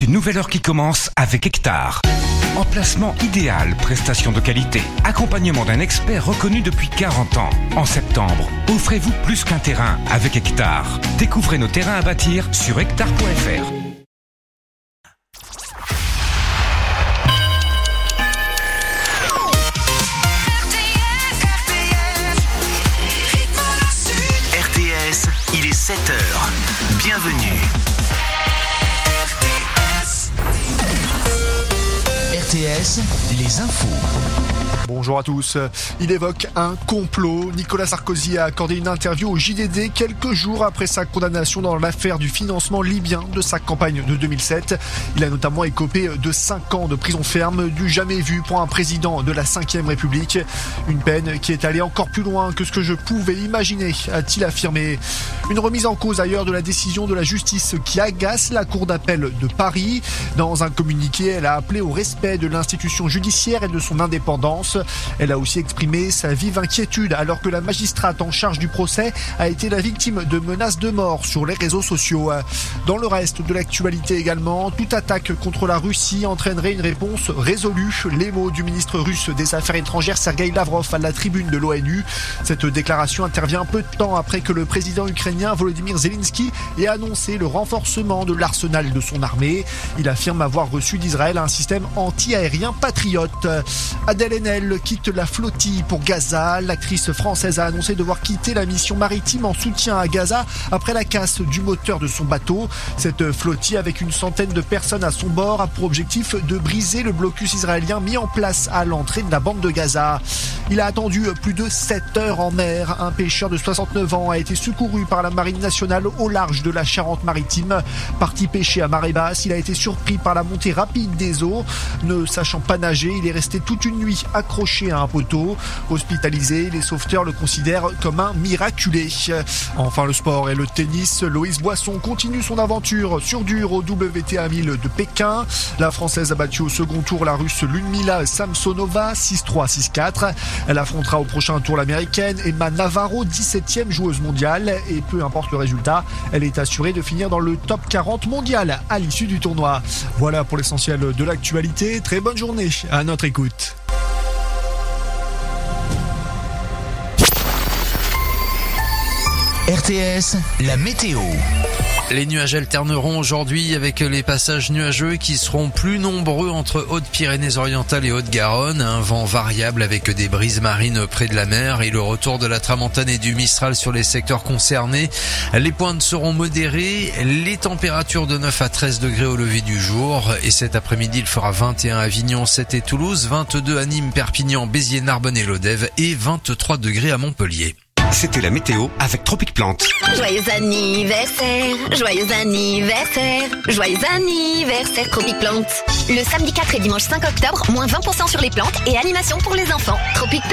Une nouvelle heure qui commence avec Hectare. Emplacement idéal, prestations de qualité, accompagnement d'un expert reconnu depuis 40 ans. En septembre, offrez-vous plus qu'un terrain avec Hectare. Découvrez nos terrains à bâtir sur hectare.fr. RTS, il est 7h. Bienvenue. RTS, les infos. Bonjour à tous. Il évoque un complot. Nicolas Sarkozy a accordé une interview au JDD quelques jours après sa condamnation dans l'affaire du financement libyen de sa campagne de 2007. Il a notamment écopé de 5 ans de prison ferme, du jamais vu pour un président de la 5e République. Une peine qui est allée encore plus loin que ce que je pouvais imaginer, a-t-il affirmé. Une remise en cause ailleurs de la décision de la justice qui agace la Cour d'appel de Paris. Dans un communiqué, elle a appelé au respect de l'institution judiciaire et de son indépendance. Elle a aussi exprimé sa vive inquiétude alors que la magistrate en charge du procès a été la victime de menaces de mort sur les réseaux sociaux. Dans le reste de l'actualité également, toute attaque contre la Russie entraînerait une réponse résolue. Les mots du ministre russe des Affaires étrangères Sergueï Lavrov à la tribune de l'ONU. Cette déclaration intervient peu de temps après que le président ukrainien Volodymyr Zelensky ait annoncé le renforcement de l'arsenal de son armée. Il affirme avoir reçu d'Israël un système anti-aérien patriote. Adèle Haenel quitte la flottille pour Gaza. L'actrice française a annoncé devoir quitter la mission maritime en soutien à Gaza après la casse du moteur de son bateau. Cette flottille avec une centaine de personnes à son bord a pour objectif de briser le blocus israélien mis en place à l'entrée de la bande de Gaza. Il a attendu plus de 7 heures en mer. Un pêcheur de 69 ans a été secouru par la Marine nationale au large de la Charente-Maritime. Parti pêcher à marée basse, il a été surpris par la montée rapide des eaux. Ne sachant pas nager, il est resté toute une nuit accroché à un poteau. Hospitalisé, les sauveteurs le considèrent comme un miraculé. Enfin, le sport et le tennis. Loïs Boisson continue son aventure sur dur au WTA 1000 de Pékin. La Française a battu au second tour la Russe Ludmila Samsonova 6-3, 6-4. Elle affrontera au prochain tour l'Américaine Emma Navarro, 17e joueuse mondiale. Et peu importe le résultat, elle est assurée de finir dans le top 40 mondial à l'issue du tournoi. Voilà pour l'essentiel de l'actualité. Très bonne journée à notre écoute. RTS, la météo. Les nuages alterneront aujourd'hui avec les passages nuageux qui seront plus nombreux entre Hautes-Pyrénées-Orientales et Haute-Garonne. Un vent variable avec des brises marines près de la mer et le retour de la tramontane et du Mistral sur les secteurs concernés. Les pointes seront modérées, les températures de 9 à 13 degrés au lever du jour. Et cet après-midi, il fera 21 à Avignon, 7 et Toulouse, 22 à Nîmes, Perpignan, Béziers, Narbonne et Lodève et 23 degrés à Montpellier. C'était la météo avec Tropic Plante. Joyeux anniversaire, joyeux anniversaire, joyeux anniversaire Tropic Plante. Le samedi 4 et dimanche 5 octobre, moins 20% sur les plantes et animation pour les enfants. Tropic